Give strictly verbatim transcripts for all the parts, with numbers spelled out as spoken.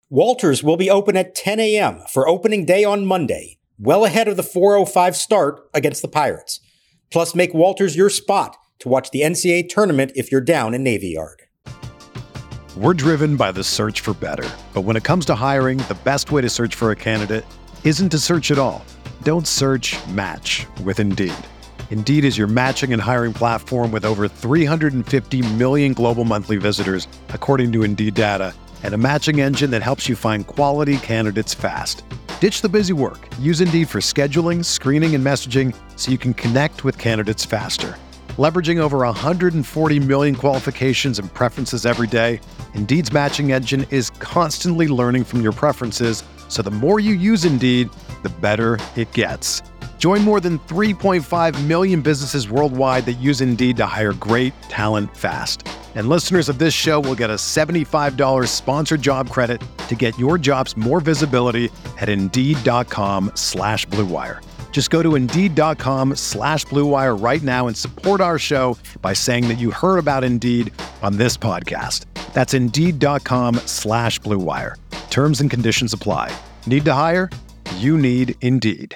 Walters will be open at ten a.m. for opening day on Monday, well ahead of the four oh five start against the Pirates. Plus, make Walters your spot to watch the N C double A tournament if you're down in Navy Yard. We're driven by the search for better. But when it comes to hiring, the best way to search for a candidate isn't to search at all. Don't search, match with Indeed. Indeed is your matching and hiring platform with over three hundred fifty million global monthly visitors, according to Indeed data, and a matching engine that helps you find quality candidates fast. Ditch the busy work. Use Indeed for scheduling, screening, and messaging so you can connect with candidates faster. Leveraging over one hundred forty million qualifications and preferences every day, Indeed's matching engine is constantly learning from your preferences, so the more you use Indeed, the better it gets. Join more than three point five million businesses worldwide that use Indeed to hire great talent fast. And listeners of this show will get a seventy-five dollars sponsored job credit to get your jobs more visibility at Indeed.com slash Blue Wire. Just go to Indeed.com slash Blue Wire right now and support our show by saying that you heard about Indeed on this podcast. That's Indeed.com slash Blue Wire. Terms and conditions apply. Need to hire? You need Indeed.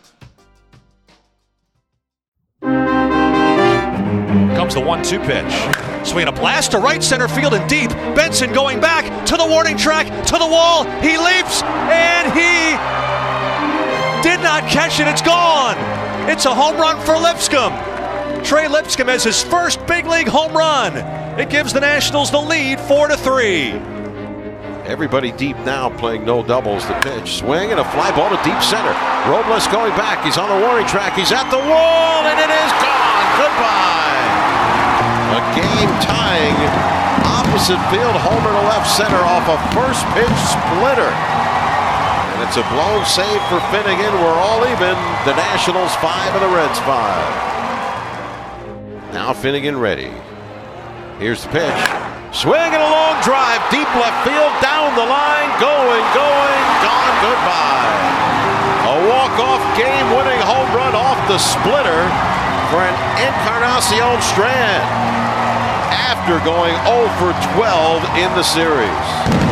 Comes the one two pitch. Swing a blast to right center field and deep. Benson going back to the warning track, to the wall. He leaps, and he did not catch it. It's gone. It's a home run for Lipscomb. Trey Lipscomb has his first big league home run. It gives the Nationals the lead four to three. Everybody deep now, playing no doubles. The pitch, swing, and a fly ball to deep center. Robles going back. He's on the warning track. He's at the wall, and it is gone. Goodbye. A game-tying opposite field homer to left center off a first pitch splitter. And it's a blown save for Finnegan. We're all even. The Nationals five and the Reds five. Now Finnegan ready. Here's the pitch. Swing and a long drive, deep left field, down the line, going, going, gone, goodbye. A walk-off game-winning home run off the splitter for an Encarnacion Strand after going oh for twelve in the series.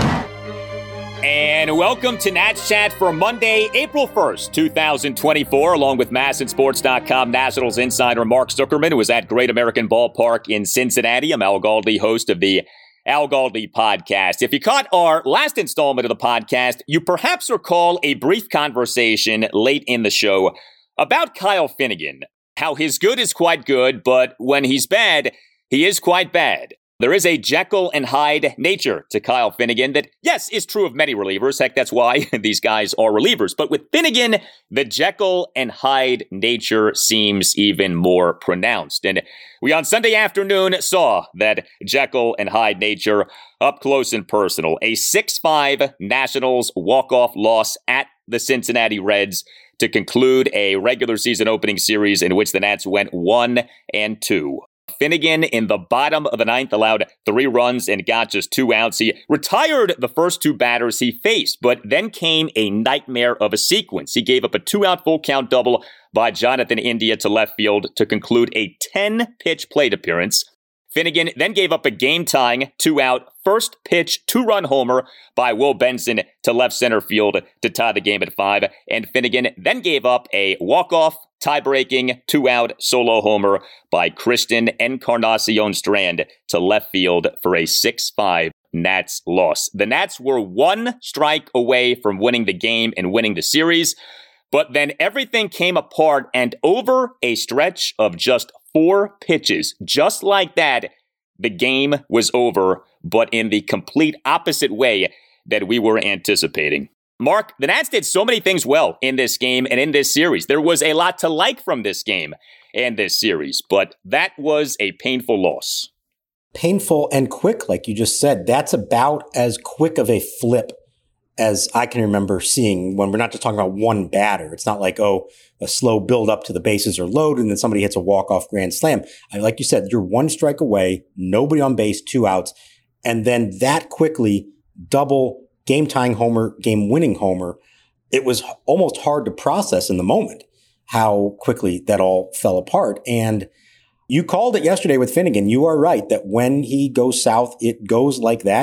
And welcome to Nats Chat for Monday, April first, twenty twenty-four, along with Masson Sports dot com Nationals insider Mark Zuckerman, who is at Great American Ballpark in Cincinnati. I'm Al Galdi, host of the Al Galdi podcast. If you caught our last installment of the podcast, you perhaps recall a brief conversation late in the show about Kyle Finnegan, how his good is quite good, but when he's bad, he is quite bad. There is a Jekyll and Hyde nature to Kyle Finnegan that, yes, is true of many relievers. Heck, that's why these guys are relievers. But with Finnegan, the Jekyll and Hyde nature seems even more pronounced. And we on Sunday afternoon saw that Jekyll and Hyde nature up close and personal. A six five Nationals walk-off loss at the Cincinnati Reds to conclude a regular season opening series in which the Nats went one and two. Finnegan in the bottom of the ninth allowed three runs and got just two outs. He retired the first two batters he faced, but then came a nightmare of a sequence. He gave up a two-out full count double by Jonathan India to left field to conclude a ten-pitch plate appearance. Finnegan then gave up a game-tying two-out first pitch two-run homer by Will Benson to left center field to tie the game at five. And Finnegan then gave up a walk-off tie-breaking two-out solo homer by Kristen Encarnacion Strand to left field for a six five Nats loss. The Nats were one strike away from winning the game and winning the series, but then everything came apart, and over a stretch of just four pitches, just like that, the game was over, but in the complete opposite way that we were anticipating. Mark, the Nats did so many things well in this game and in this series. There was a lot to like from this game and this series, but that was a painful loss. Painful and quick, like you just said. That's about as quick of a flip as I can remember seeing when we're not just talking about one batter. It's not like, oh, a slow build up to the bases are loaded and then somebody hits a walk-off grand slam. I, like you said, you're one strike away, nobody on base, two outs, and then that quickly double game-tying homer, game-winning homer. It was almost hard to process in the moment how quickly that all fell apart. And you called it yesterday with Finnegan. You are right that when he goes south, it goes like that.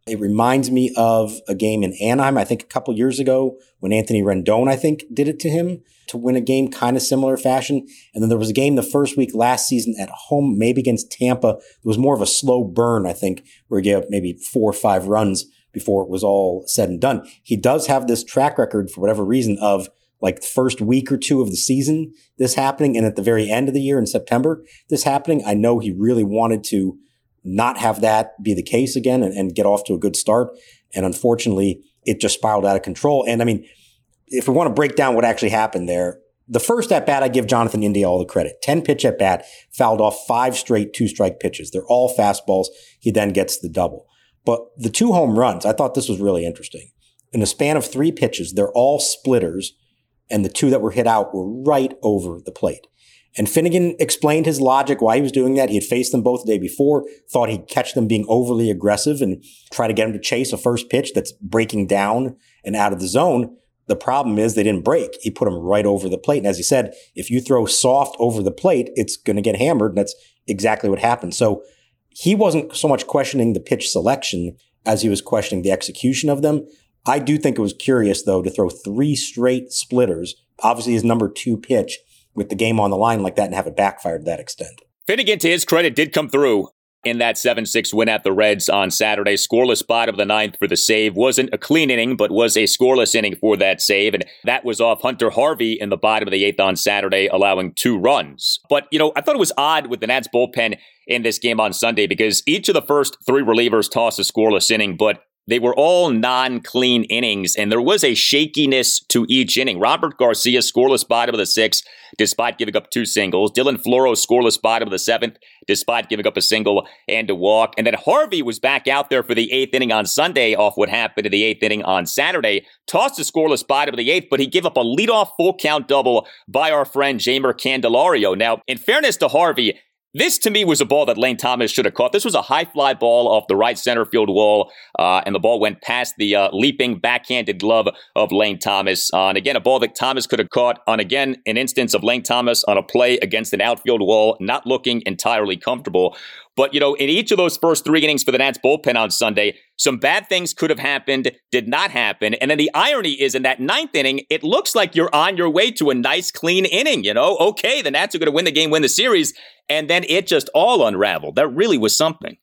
It reminds me of a game in Anaheim, I think a couple years ago, when Anthony Rendon, I think, did it to him to win a game kind of similar fashion. And then there was a game the first week last season at home, maybe against Tampa. It was more of a slow burn, I think, where he gave up maybe four or five runs before it was all said and done. He does have this track record, for whatever reason, of like the first week or two of the season, this happening, and at the very end of the year in September, this happening. I know he really wanted to not have that be the case again and, and get off to a good start. And unfortunately, it just spiraled out of control. And I mean, if we want to break down what actually happened there, the first at bat, I give Jonathan India all the credit. ten pitch at bat, fouled off five straight two strike pitches. They're all fastballs. He then gets the double. But the two home runs, I thought this was really interesting. In the span of three pitches, they're all splitters. And the two that were hit out were right over the plate. And Finnegan explained his logic why he was doing that. He had faced them both the day before, thought he'd catch them being overly aggressive and try to get them to chase a first pitch that's breaking down and out of the zone. The problem is they didn't break. He put them right over the plate. And as he said, if you throw soft over the plate, it's going to get hammered. And that's exactly what happened. So he wasn't so much questioning the pitch selection as he was questioning the execution of them. I do think it was curious, though, to throw three straight splitters, obviously his number two pitch, with the game on the line like that and have it backfire to that extent. Finnegan, to his credit, did come through in that seven six win at the Reds on Saturday. Scoreless bottom of the ninth for the save. Wasn't a clean inning, but was a scoreless inning for that save. And that was off Hunter Harvey in the bottom of the eighth on Saturday, allowing two runs. But, you know, I thought it was odd with the Nats bullpen in this game on Sunday because each of the first three relievers tossed a scoreless inning, but they were all non-clean innings, and there was a shakiness to each inning. Robert Garcia, scoreless bottom of the sixth, despite giving up two singles. Dylan Floro, scoreless bottom of the seventh, despite giving up a single and a walk. And then Harvey was back out there for the eighth inning on Sunday off what happened in the eighth inning on Saturday. Tossed a scoreless bottom of the eighth, but he gave up a leadoff full count double by our friend Jeimer Candelario. Now, in fairness to Harvey, this, to me, was a ball that Lane Thomas should have caught. This was a high fly ball off the right center field wall, uh, and the ball went past the uh, leaping backhanded glove of Lane Thomas. Uh, and again, a ball that Thomas could have caught on, again, an instance of Lane Thomas on a play against an outfield wall, not looking entirely comfortable. But, you know, in each of those first three innings for the Nats bullpen on Sunday, some bad things could have happened, did not happen. And then the irony is in that ninth inning, it looks like you're on your way to a nice, clean inning, you know? Okay, the Nats are going to win the game, win the series. And then it just all unraveled. That really was something.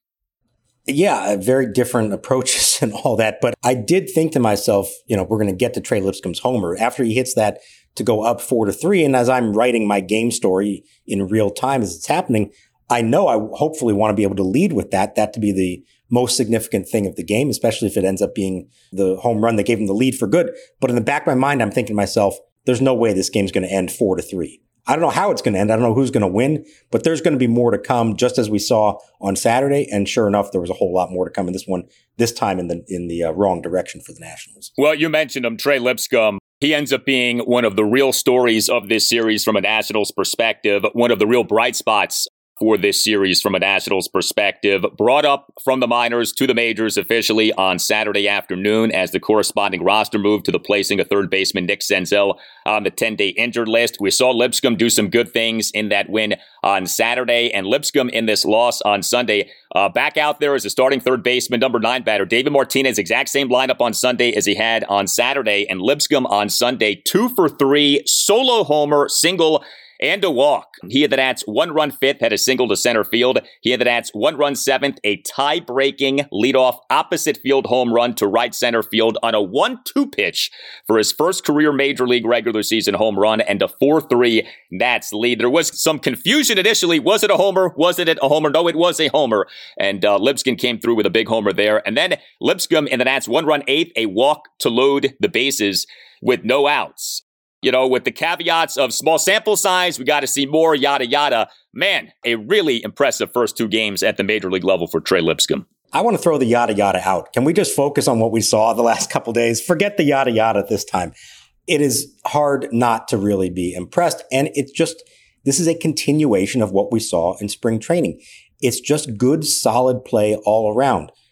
Yeah, very different approaches and all that. But I did think to myself, you know, we're going to get to Trey Lipscomb's homer after he hits that to go up four to three. And as I'm writing my game story in real time as it's happening, I know I hopefully want to be able to lead with that, that to be the most significant thing of the game, especially if it ends up being the home run that gave him the lead for good. But in the back of my mind, I'm thinking to myself, there's no way this game's going to end four to three. I don't know how it's going to end. I don't know who's going to win, but there's going to be more to come, just as we saw on Saturday. And sure enough, there was a whole lot more to come in this one, this time in the in the uh, wrong direction for the Nationals. Well, you mentioned him, Trey Lipscomb. He ends up being one of the real stories of this series from a Nationals perspective, one of the real bright spots for this series from a Nationals perspective. Brought up from the minors to the majors officially on Saturday afternoon as the corresponding roster moved to the placing of third baseman Nick Senzel on the ten-day injured list. We saw Lipscomb do some good things in that win on Saturday, and Lipscomb in this loss on Sunday. Uh, back out there as a starting third baseman, number nine batter. David Martinez, exact same lineup on Sunday as he had on Saturday, and Lipscomb on Sunday, two for three, solo homer, single, and a walk. He had the Nats one-run fifth, had a single to center field. He had the Nats one-run seventh, a tie-breaking leadoff opposite field home run to right center field on a one two pitch for his first career Major League regular season home run and a four three Nats lead. There was some confusion initially. Was it a homer? Was it a homer? No, it was a homer. And uh, Lipscomb came through with a big homer there. And then Lipscomb in the Nats one-run eighth, a walk to load the bases with no outs. You know, with the caveats of small sample size, we got to see more, yada, yada. Man, a really impressive first two games at the Major League level for Trey Lipscomb. I want to throw the yada, yada out. Can we just focus on what we saw the last couple of days? Forget the yada, yada this time. It is hard not to really be impressed. And it's just, this is a continuation of what we saw in spring training. It's just good, solid play all around.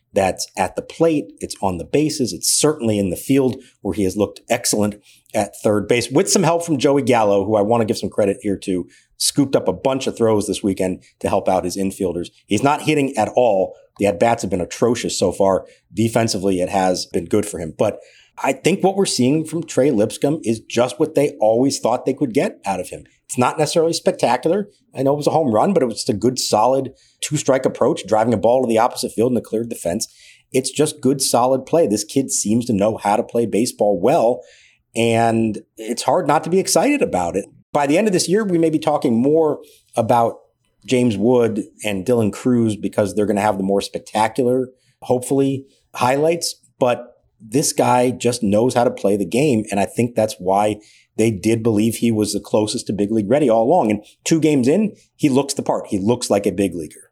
That's at the plate. It's on the bases. It's certainly in the field where he has looked excellent at third base with some help from Joey Gallo, who I want to give some credit here to, scooped up a bunch of throws this weekend to help out his infielders. He's not hitting at all. The at-bats have been atrocious so far. Defensively, it has been good for him. But I think what we're seeing from Trey Lipscomb is just what they always thought they could get out of him. It's not necessarily spectacular. I know it was a home run, but it was just a good, solid two-strike approach, driving a ball to the opposite field in the cleared defense. It's just good, solid play. This kid seems to know how to play baseball well, and it's hard not to be excited about it. By the end of this year, we may be talking more about James Wood and Dylan Crews because they're going to have the more spectacular, hopefully, highlights. But this guy just knows how to play the game, and I think that's why they did believe he was the closest to big league ready all along. And two games in, he looks the part. He looks like a big leaguer.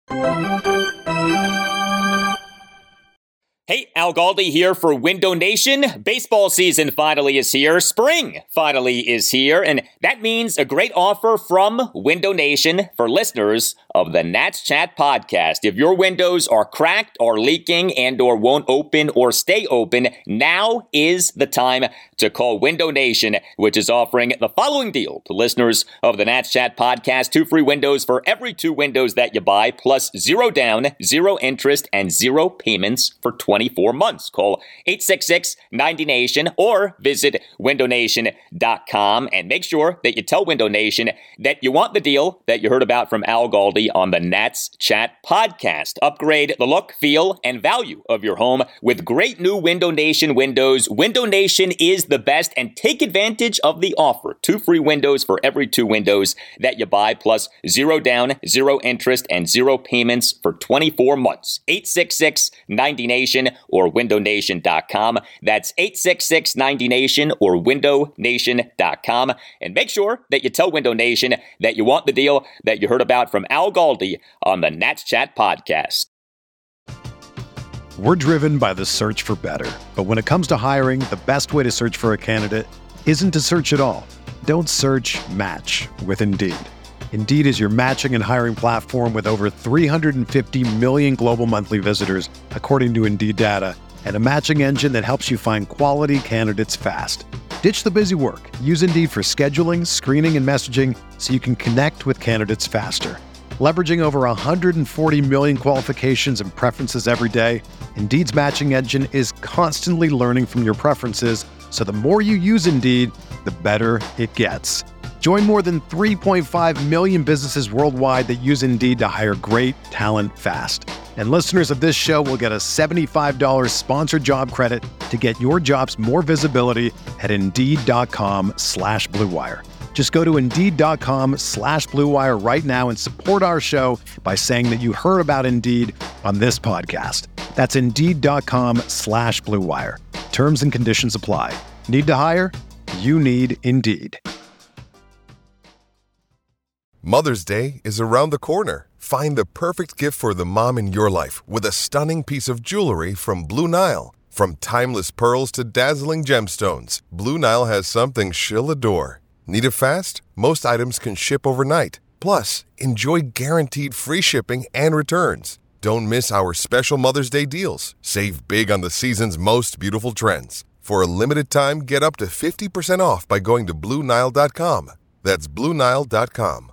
Hey, Al Galdi here for Window Nation. Baseball season finally is here. Spring finally is here. And that means a great offer from Window Nation for listeners of the Nats Chat podcast. If your windows are cracked or leaking and or won't open or stay open, now is the time to call Window Nation, which is offering the following deal to listeners of the Nats Chat podcast. Two free windows for every two windows that you buy, plus zero down, zero interest, and zero payments for twenty-four months. Call eight six six, ninety nation or visit window nation dot com and make sure that you tell Window Nation that you want the deal that you heard about from Al Galdi on the Nats Chat podcast. Upgrade the look, feel, and value of your home with great new Window Nation windows. Window Nation is the best, and take advantage of the offer. Two free windows for every two windows that you buy, plus zero down, zero interest, and zero payments for twenty-four months. eight six six, ninety nation or window nation dot com. That's eight six six, ninety nation or window nation dot com. And make sure that you tell Window Nation that you want the deal that you heard about from Al Galdi on the Nats Chat podcast. We're driven by the search for better. But when it comes to hiring, the best way to search for a candidate isn't to search at all. Don't search, match with Indeed. Indeed is your matching and hiring platform with over three hundred fifty million global monthly visitors, according to Indeed data, and a matching engine that helps you find quality candidates fast. Ditch the busy work. Use Indeed for scheduling, screening, and messaging so you can connect with candidates faster. Leveraging over one hundred forty million qualifications and preferences every day, Indeed's matching engine is constantly learning from your preferences, so the more you use Indeed, the better it gets. Join more than three point five million businesses worldwide that use Indeed to hire great talent fast. And listeners of this show will get a seventy-five dollars sponsored job credit to get your jobs more visibility at Indeed.com slash Blue Wire. Just go to Indeed.com slash Blue Wire right now and support our show by saying that you heard about Indeed on this podcast. That's Indeed.com slash Blue Wire. Terms and conditions apply. Need to hire? You need Indeed. Mother's Day is around the corner. Find the perfect gift for the mom in your life with a stunning piece of jewelry from Blue Nile. From timeless pearls to dazzling gemstones, Blue Nile has something she'll adore. Need it fast? Most items can ship overnight. Plus, enjoy guaranteed free shipping and returns. Don't miss our special Mother's Day deals. Save big on the season's most beautiful trends. For a limited time, get up to fifty percent off by going to Blue Nile dot com. That's Blue Nile dot com.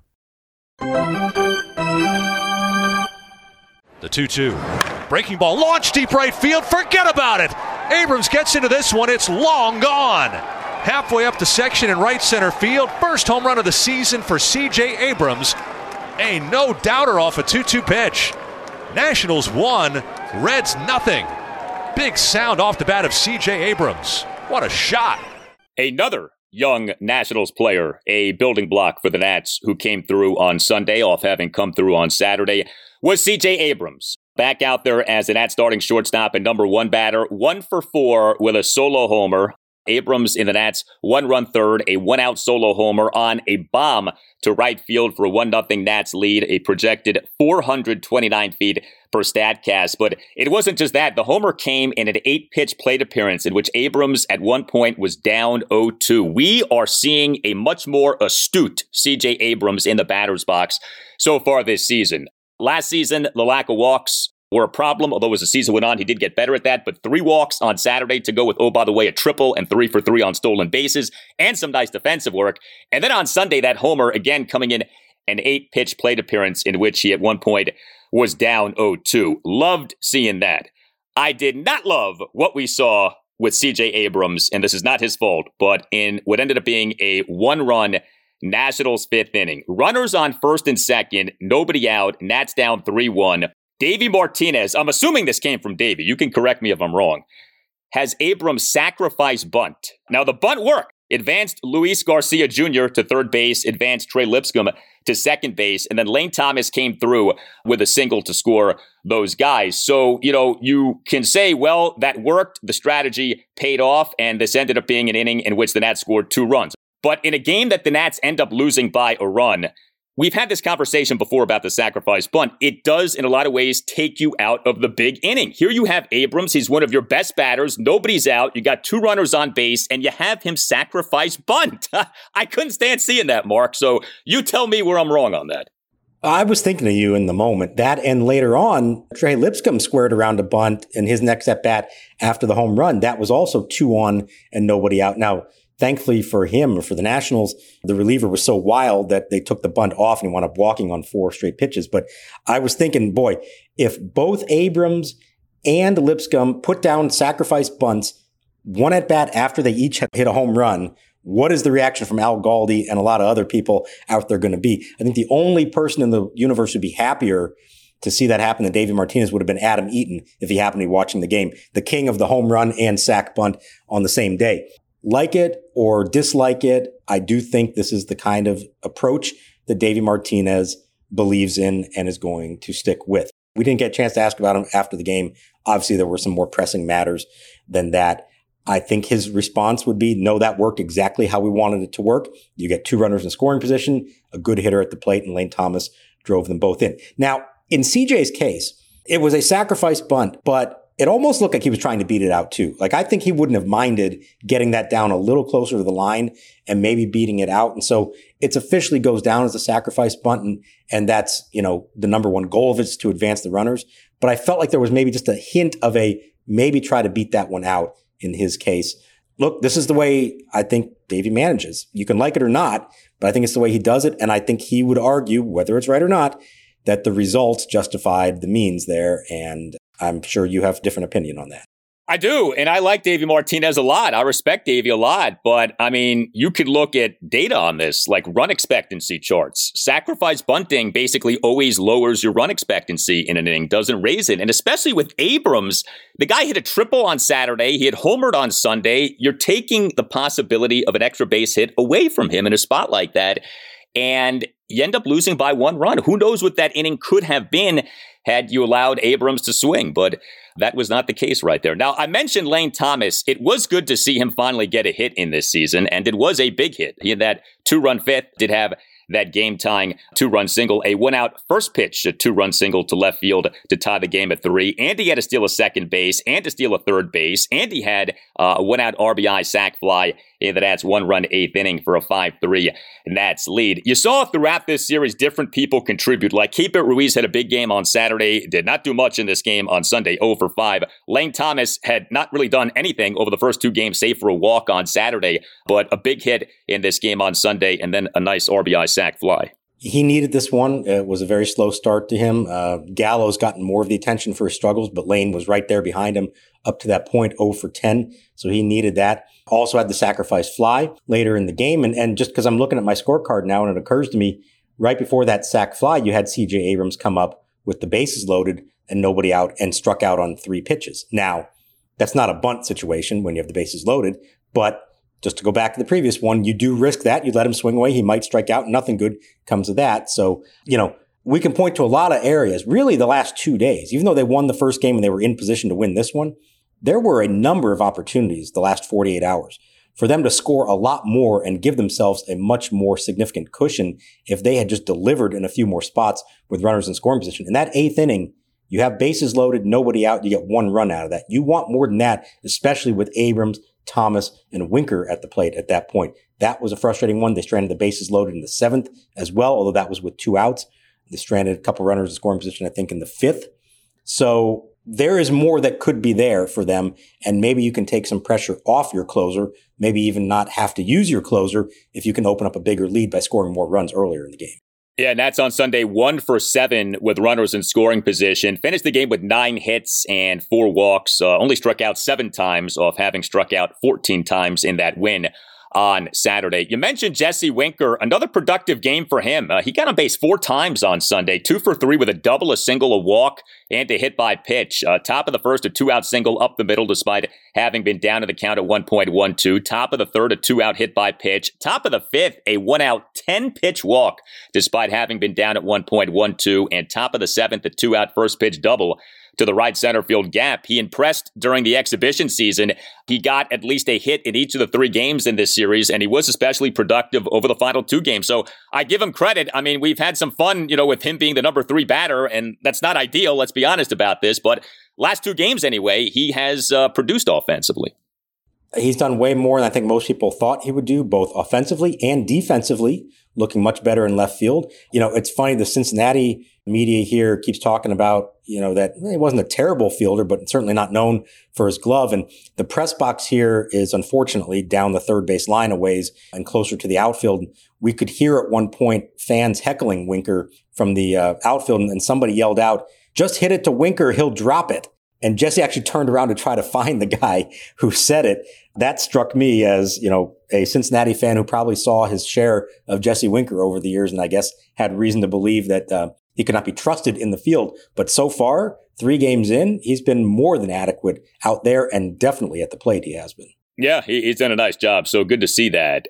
The two two. Breaking ball, launch deep right field. Forget about it. Abrams gets into this one. It's long gone. Halfway up the section in right center field. First home run of the season for C J Abrams. A no-doubter off a two two pitch. Nationals one, Reds nothing. Big sound off the bat of C J Abrams. What a shot. Another young Nationals player, a building block for the Nats, who came through on Sunday off having come through on Saturday, was C J Abrams. Back out there as the Nats starting shortstop and number one batter, one for four with a solo homer. Abrams in the Nats one-run third, a one-out solo homer on a bomb to right field for a one nothing Nats lead, a projected four hundred twenty-nine feet per StatCast. But it wasn't just that. The homer came in an eight-pitch plate appearance in which Abrams at one point was down oh two. We are seeing a much more astute C J Abrams in the batter's box so far this season. Last season, the lack of walks were a problem, although as the season went on, he did get better at that. But three walks on Saturday to go with, oh, by the way, a triple and three for three on stolen bases and some nice defensive work. And then on Sunday, that homer, again, coming in an eight-pitch plate appearance in which he at one point was down oh two. Loved seeing that. I did not love what we saw with C J Abrams, and this is not his fault, but in what ended up being a one-run Nationals fifth inning. Runners on first and second, nobody out, Nats down three one. Davey Martinez, I'm assuming this came from Davey, you can correct me if I'm wrong, has Abrams sacrifice bunt. Now, the bunt worked. Advanced Luis Garcia Junior to third base, advanced Trey Lipscomb to second base, and then Lane Thomas came through with a single to score those guys. So, you know, you can say, well, that worked, the strategy paid off, and this ended up being an inning in which the Nats scored two runs. But in a game that the Nats end up losing by a run, we've had this conversation before about the sacrifice bunt. It does, in a lot of ways, take you out of the big inning. Here you have Abrams. He's one of your best batters. Nobody's out. You got two runners on base, and you have him sacrifice bunt. I couldn't stand seeing that, Mark. So you tell me where I'm wrong on that. I was thinking of you in the moment. That and later on, Trey Lipscomb squared around a bunt in his next at-bat after the home run. That was also two on and nobody out. Now, thankfully for him or for the Nationals, the reliever was so wild that they took the bunt off and he wound up walking on four straight pitches. But I was thinking, boy, if both Abrams and Lipscomb put down sacrifice bunts, one at bat after they each hit a home run, what is the reaction from Al Galdi and a lot of other people out there going to be? I think the only person in the universe who'd be happier to see that happen than Davey Martinez would have been Adam Eaton if he happened to be watching the game, the king of the home run and sac bunt on the same day. Like it or dislike it, I do think this is the kind of approach that Davey Martinez believes in and is going to stick with. We didn't get a chance to ask about him after the game. Obviously, there were some more pressing matters than that. I think his response would be, no, that worked exactly how we wanted it to work. You get two runners in scoring position, a good hitter at the plate, and Lane Thomas drove them both in. Now, in C J's case, it was a sacrifice bunt, but it almost looked like he was trying to beat it out too. Like, I think he wouldn't have minded getting that down a little closer to the line and maybe beating it out. And so it officially goes down as a sacrifice bunt. And, and that's, you know, the number one goal of it is to advance the runners. But I felt like there was maybe just a hint of a maybe try to beat that one out in his case. Look, this is the way I think Davey manages. You can like it or not, but I think it's the way he does it. And I think he would argue, whether it's right or not, that the results justified the means there. And I'm sure you have a different opinion on that. I do. And I like Davey Martinez a lot. I respect Davey a lot. But I mean, you could look at data on this, like run expectancy charts. Sacrifice bunting basically always lowers your run expectancy in an inning, doesn't raise it. And especially with Abrams, the guy hit a triple on Saturday. He had homered on Sunday. You're taking the possibility of an extra base hit away from him in a spot like that. And you end up losing by one run. Who knows what that inning could have been had you allowed Abrams to swing, but that was not the case right there. Now, I mentioned Lane Thomas. It was good to see him finally get a hit in this season, and it was a big hit. He had that two-run fifth, did have that game-tying two-run single, a one-out first pitch, a two-run single to left field to tie the game at three, and he had to steal a second base, and to steal a third base, and he had uh, a one-out R B I sac fly in the Nats' one-run eighth inning for a five three Nats lead. You saw throughout this series different people contribute, like Keeper Ruiz had a big game on Saturday, did not do much in this game on Sunday, oh for five. Lane Thomas had not really done anything over the first two games, save for a walk on Saturday, but a big hit in this game on Sunday, and then a nice R B I sac fly. He needed this one. It was a very slow start to him. Uh, Gallo's gotten more of the attention for his struggles, but Lane was right there behind him up to that point, oh for ten. So he needed that. Also had the sacrifice fly later in the game. And, and just because I'm looking at my scorecard now, and it occurs to me, right before that sac fly, you had C J Abrams come up with the bases loaded and nobody out and struck out on three pitches. Now, that's not a bunt situation when you have the bases loaded, but just to go back to the previous one, you do risk that. You let him swing away. He might strike out. Nothing good comes of that. So, you know, we can point to a lot of areas, really the last two days, even though they won the first game and they were in position to win this one, there were a number of opportunities the last forty-eight hours for them to score a lot more and give themselves a much more significant cushion if they had just delivered in a few more spots with runners in scoring position. In that eighth inning, you have bases loaded, nobody out, you get one run out of that. You want more than that, especially with Abrams, Thomas, and Winker at the plate at that point. That was a frustrating one. They stranded the bases loaded in the seventh as well, although that was with two outs. They stranded a couple runners in scoring position, I think, in the fifth. So there is more that could be there for them. And maybe you can take some pressure off your closer, maybe even not have to use your closer if you can open up a bigger lead by scoring more runs earlier in the game. Yeah, and that's on Sunday, one for seven with runners in scoring position. Finished the game with nine hits and four walks. Uh, only struck out seven times off having struck out fourteen times in that win on Saturday. You mentioned Jesse Winker, another productive game for him. Uh, he got on base four times on Sunday, two for three with a double, a single, a walk, and a hit by pitch. Uh, top of the first, a two-out single up the middle despite having been down to the count at one point one two. Top of the third, a two-out hit by pitch. Top of the fifth, a one-out ten-pitch walk despite having been down at one point one two. And top of the seventh, a two-out first-pitch double to the right center field gap. He impressed during the exhibition season. He got at least a hit in each of the three games in this series, and he was especially productive over the final two games. So I give him credit. I mean, we've had some fun, you know, with him being the number three batter, and that's not ideal. Let's be honest about this. But last two games anyway, he has uh, produced offensively. He's done way more than I think most people thought he would do, both offensively and defensively, looking much better in left field. You know, it's funny, the Cincinnati media here keeps talking about, you know, that he wasn't a terrible fielder, but certainly not known for his glove. And the press box here is unfortunately down the third base line a ways and closer to the outfield. We could hear at one point fans heckling Winker from the uh, outfield, and somebody yelled out, "Just hit it to Winker, he'll drop it." And Jesse actually turned around to try to find the guy who said it. That struck me as, you know, a Cincinnati fan who probably saw his share of Jesse Winker over the years, and I guess had reason to believe that uh, he could not be trusted in the field. But so far, three games in, he's been more than adequate out there, and definitely at the plate he has been. Yeah, he, he's done a nice job, so good to see that.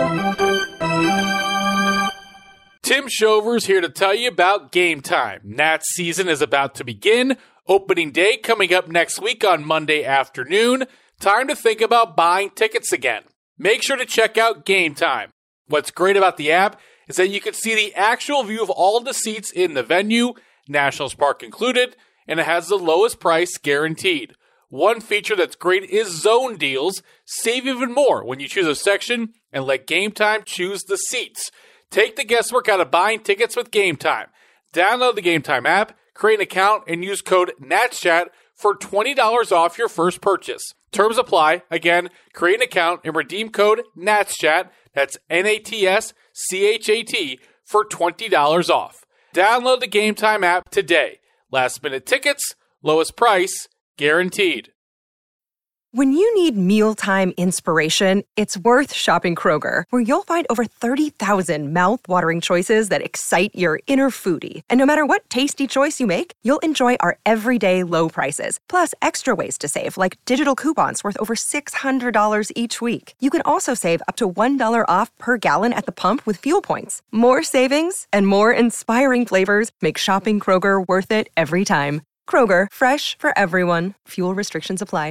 Tim Shover's here to tell you about Game Time. Nats season is about to begin. Opening day coming up next week on Monday afternoon. Time to think about buying tickets again. Make sure to check out Game Time. What's great about the app is that you can see the actual view of all of the seats in the venue, Nationals Park included, and it has the lowest price guaranteed. One feature that's great is zone deals. Save even more when you choose a section and let Game Time choose the seats. Take the guesswork out of buying tickets with Game Time. Download the Game Time app, create an account, and use code NATSCHAT for twenty dollars off your first purchase. Terms apply. Again, create an account and redeem code NATSCHAT, that's N A T S C H A T, for twenty dollars off. Download the Game Time app today. Last minute tickets, lowest price, guaranteed. When you need mealtime inspiration, it's worth shopping Kroger, where you'll find over thirty thousand mouth-watering choices that excite your inner foodie. And no matter what tasty choice you make, you'll enjoy our everyday low prices, plus extra ways to save, like digital coupons worth over six hundred dollars each week. You can also save up to one dollar off per gallon at the pump with fuel points. More savings and more inspiring flavors make shopping Kroger worth it every time. Kroger, fresh for everyone. Fuel restrictions apply.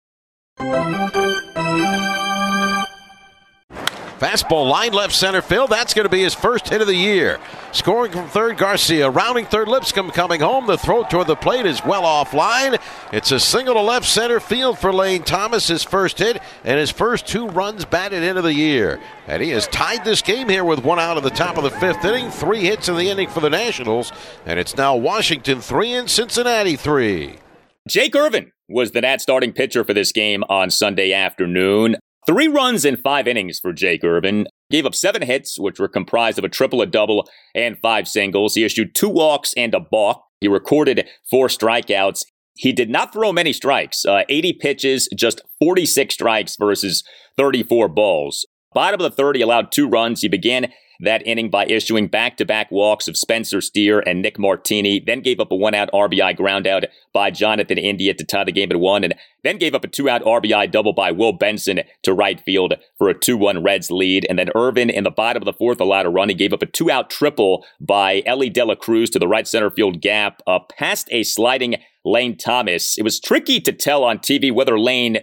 Fastball line left center field. That's going to be his first hit of the year. Scoring from third, Garcia. Rounding third, Lipscomb coming home. The throw toward the plate is well offline. It's a single to left center field for Lane Thomas, his first hit, and his first two runs batted into the year. And he has tied this game here with one out of the top of the fifth inning. Three hits in the inning for the Nationals. And it's now Washington three and Cincinnati three. Jake Irvin was the Nats starting pitcher for this game on Sunday afternoon. Three runs in five innings for Jake Irvin. Gave up seven hits, which were comprised of a triple, a double, and five singles. He issued two walks and a balk. He recorded four strikeouts. He did not throw many strikes. Uh, eighty pitches, just forty-six strikes versus thirty-four balls. Bottom of the third, he allowed two runs. He began that inning by issuing back-to-back walks of Spencer Steer and Nick Martini, then gave up a one-out R B I groundout by Jonathan India to tie the game at one, and then gave up a two-out R B I double by Will Benson to right field for a two one Reds lead. And then Irvin, in the bottom of the fourth, allowed a run. He gave up a two-out triple by Ellie De La Cruz to the right center field gap, uh, past a sliding Lane Thomas. It was tricky to tell on T V whether Lane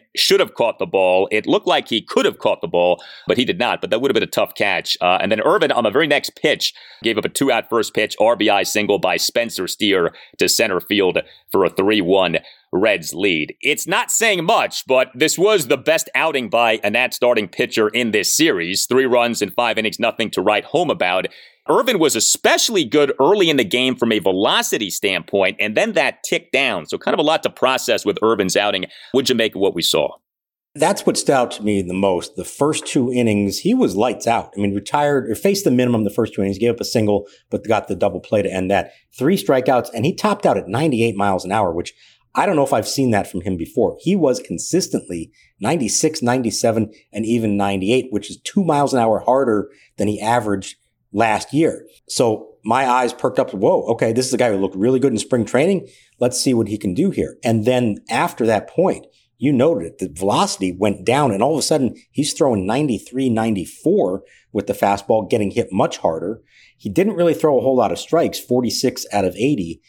should have caught the ball. It looked like he could have caught the ball, but he did not. But that would have been a tough catch. Uh, and then Irvin, on the very next pitch, gave up a two-out first pitch R B I single by Spencer Steer to center field for a three one Reds lead. It's not saying much, but this was the best outing by a Nats starting pitcher in this series. Three runs in five innings, nothing to write home about. Irvin was especially good early in the game from a velocity standpoint, and then that ticked down. So kind of a lot to process with Irvin's outing. What'd you make of what we saw? That's what stood out to me the most. The first two innings, he was lights out. I mean, retired or faced the minimum the first two innings, gave up a single, but got the double play to end that. Three strikeouts, and he topped out at ninety-eight miles an hour, which I don't know if I've seen that from him before. He was consistently ninety-six, ninety-seven, and even ninety-eight, which is two miles an hour harder than he averaged last year. So my eyes perked up. Whoa, okay, this is a guy who looked really good in spring training. Let's see what he can do here. And then after that point, you noted it, the velocity went down, and all of a sudden he's throwing ninety-three, ninety-four with the fastball, getting hit much harder. He didn't really throw a whole lot of strikes, forty-six out of eighty.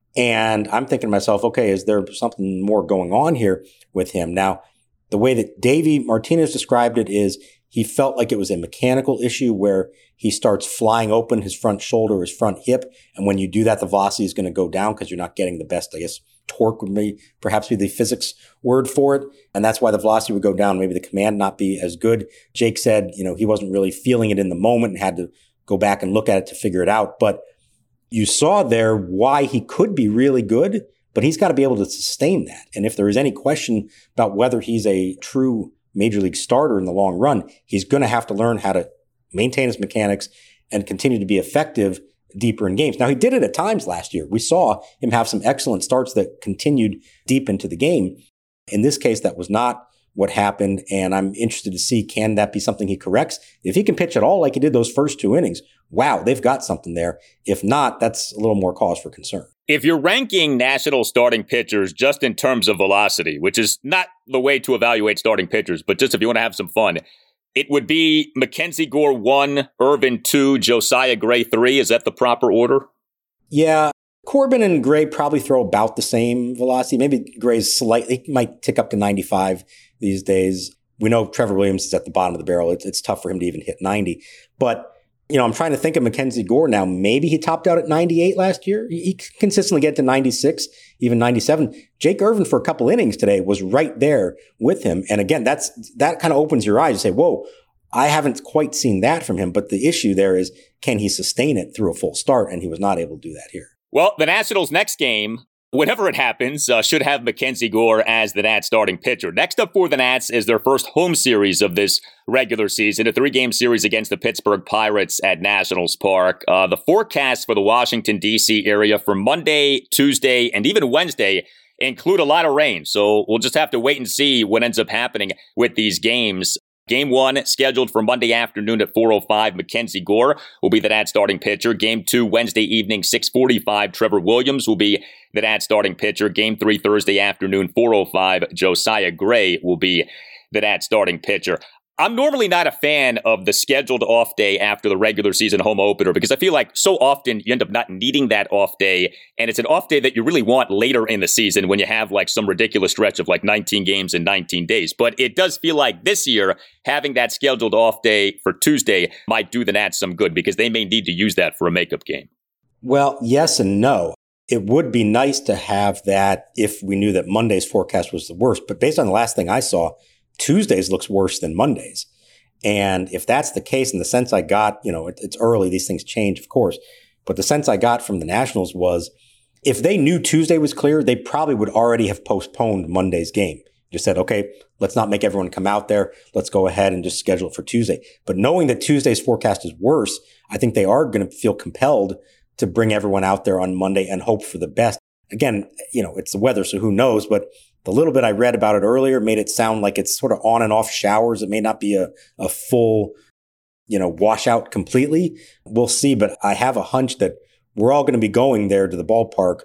And I'm thinking to myself, okay, is there something more going on here with him? Now, the way that Davey Martinez described it is he felt like it was a mechanical issue where he starts flying open his front shoulder, his front hip. And when you do that, the velocity is going to go down because you're not getting the best, I guess, torque would be perhaps be the physics word for it. And that's why the velocity would go down. Maybe the command not be as good. Jake said, you know, he wasn't really feeling it in the moment and had to go back and look at it to figure it out. But you saw there why he could be really good, but he's got to be able to sustain that. And if there is any question about whether he's a true major league starter in the long run, he's going to have to learn how to maintain his mechanics and continue to be effective deeper in games. Now, he did it at times last year. We saw him have some excellent starts that continued deep into the game. In this case, that was not what happened, and I'm interested to see, can that be something he corrects? If he can pitch at all like he did those first two innings, wow, they've got something there. If not, that's a little more cause for concern. If you're ranking national starting pitchers just in terms of velocity, which is not the way to evaluate starting pitchers, but just if you want to have some fun, it would be Mackenzie Gore one, Irvin two, Josiah Gray three. Is that the proper order? Yeah. Corbin and Gray probably throw about the same velocity. Maybe Gray's slightly, he might tick up to ninety-five these days. We know Trevor Williams is at the bottom of the barrel. It's, it's tough for him to even hit ninety. But, you know, I'm trying to think of Mackenzie Gore now. Maybe he topped out at ninety-eight last year. He, he consistently get to ninety-six, even ninety-seven. Jake Irvin for a couple innings today was right there with him. And again, that's that kind of opens your eyes. You say, whoa, I haven't quite seen that from him. But the issue there is, can he sustain it through a full start? And he was not able to do that here. Well, the Nationals' next game, whenever it happens, uh, should have Mackenzie Gore as the Nats starting pitcher. Next up for the Nats is their first home series of this regular season, a three-game series against the Pittsburgh Pirates at Nationals Park. Uh, the forecast for the Washington, D C area for Monday, Tuesday, and even Wednesday include a lot of rain. So we'll just have to wait and see what ends up happening with these games. Game one, scheduled for Monday afternoon at four oh five, Mackenzie Gore will be the Nats starting pitcher. Game two, Wednesday evening, six forty-five, Trevor Williams will be the Nats starting pitcher. Game three, Thursday afternoon, four oh five, Josiah Gray will be the Nats starting pitcher. I'm normally not a fan of the scheduled off day after the regular season home opener because I feel like so often you end up not needing that off day. And it's an off day that you really want later in the season when you have like some ridiculous stretch of like nineteen games in nineteen days. But it does feel like this year having that scheduled off day for Tuesday might do the Nats some good because they may need to use that for a makeup game. Well, yes and no. It would be nice to have that if we knew that Monday's forecast was the worst. But based on the last thing I saw, Tuesdays looks worse than Mondays. And if that's the case, and the sense I got, you know, it, it's early, these things change, of course. But the sense I got from the Nationals was if they knew Tuesday was clear, they probably would already have postponed Monday's game. Just said, okay, let's not make everyone come out there. Let's go ahead and just schedule it for Tuesday. But knowing that Tuesday's forecast is worse, I think they are going to feel compelled to bring everyone out there on Monday and hope for the best. Again, you know, it's the weather, so who knows? But the little bit I read about it earlier made it sound like it's sort of on and off showers. It may not be a, a full, you know, washout completely. We'll see. But I have a hunch that we're all going to be going there to the ballpark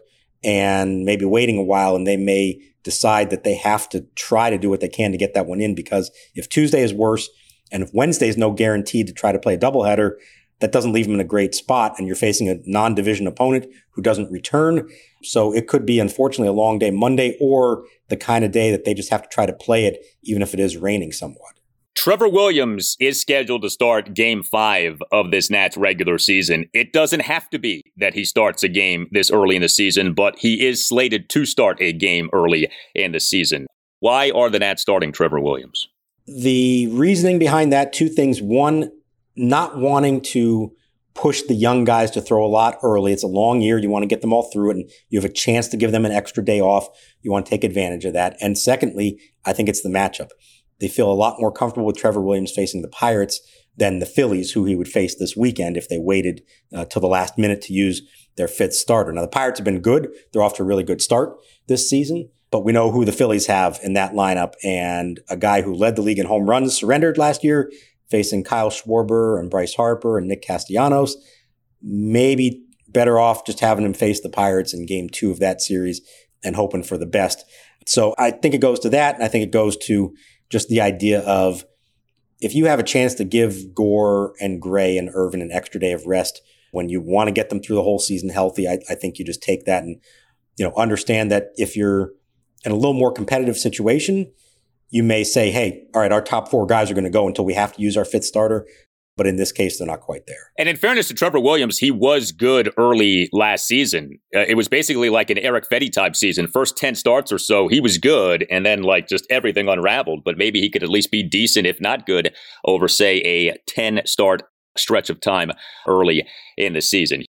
and maybe waiting a while, and they may decide that they have to try to do what they can to get that one in, because if Tuesday is worse and if Wednesday is no guarantee to try to play a doubleheader, that doesn't leave them in a great spot. And you're facing a non-division opponent who doesn't return. So it could be, unfortunately, a long day Monday, or the kind of day that they just have to try to play it, even if it is raining somewhat. Trevor Williams is scheduled to start game five of this Nats regular season. It doesn't have to be that he starts a game this early in the season, but he is slated to start a game early in the season. Why are the Nats starting Trevor Williams? The reasoning behind that, two things. One, not wanting to push the young guys to throw a lot early. It's a long year. You want to get them all through it, and you have a chance to give them an extra day off. You want to take advantage of that. And secondly, I think it's the matchup. They feel a lot more comfortable with Trevor Williams facing the Pirates than the Phillies, who he would face this weekend if they waited uh, till the last minute to use their fifth starter. Now, the Pirates have been good. They're off to a really good start this season, but we know who the Phillies have in that lineup. And a guy who led the league in home runs surrendered last year, facing Kyle Schwarber and Bryce Harper and Nick Castellanos. Maybe better off just having him face the Pirates in game two of that series and hoping for the best. So I think it goes to that, and I think it goes to just the idea of, if you have a chance to give Gore and Gray and Irvin an extra day of rest when you want to get them through the whole season healthy, I, I think you just take that and, you know, understand that if you're in a little more competitive situation, you may say, hey, all right, our top four guys are going to go until we have to use our fifth starter. But in this case, they're not quite there. And in fairness to Trevor Williams, he was good early last season. Uh, it was basically like an Eric Fedde type season. First ten starts or so, he was good, and then like just everything unraveled. But maybe he could at least be decent, if not good, over, say, a ten-start stretch of time early in the season.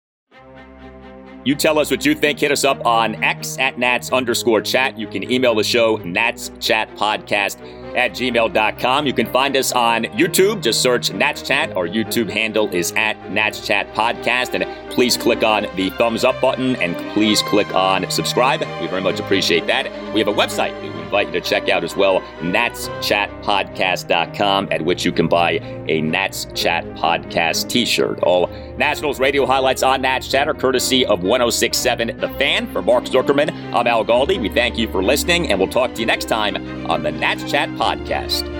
You tell us what you think. Hit us up on X at Nats underscore chat. You can email the show, Nats Chat Podcast at gmail dot com. You can find us on YouTube. Just search Nats Chat. Our YouTube handle is at Nats Chat Podcast. And please click on the thumbs up button and please click on subscribe. We very much appreciate that. We have a website that we invite you to check out as well, Nats Chat Podcast dot com, at which you can buy a Nats Chat Podcast t-shirt. All Nationals radio highlights on Nats Chat are courtesy of one oh six point seven The Fan. For Mark Zuckerman, I'm Al Galdi. We thank you for listening, and we'll talk to you next time on the Nats Chat Podcast.